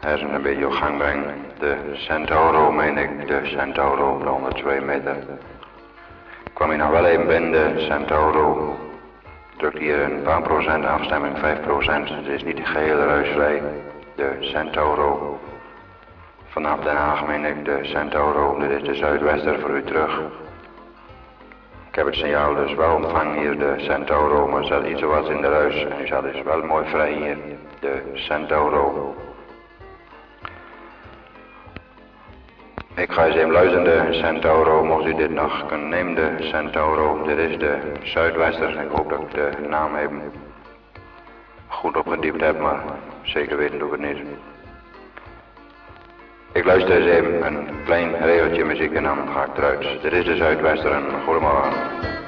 hersen een beetje op gang brengen. De Centauro, meen ik, de Centauro op de 102 meter. Ik kwam hier nog wel even binnen, de Centauro. Drukt hier een paar procent afstemming, 5%. Het is niet geheel ruisvrij. De Centauro. Vanaf Den Haag meen ik, de Centauro. Dit is de Zuidwester voor u terug. Ik heb het signaal dus wel ontvangen hier, de Centauro, maar er zat iets wat in de ruis. En u zat dus wel mooi vrij hier, de Centauro. Ik ga eens even luisteren, de Centauro, mocht u dit nog kunnen nemen, de Centauro. Dit is de Zuidwester. Ik hoop dat ik de naam even goed opgediept heb, maar zeker weten doe ik het niet. Ik luister eens even een klein regeltje muziek en dan ga ik eruit. Dit is de Zuidwester en goedemorgen.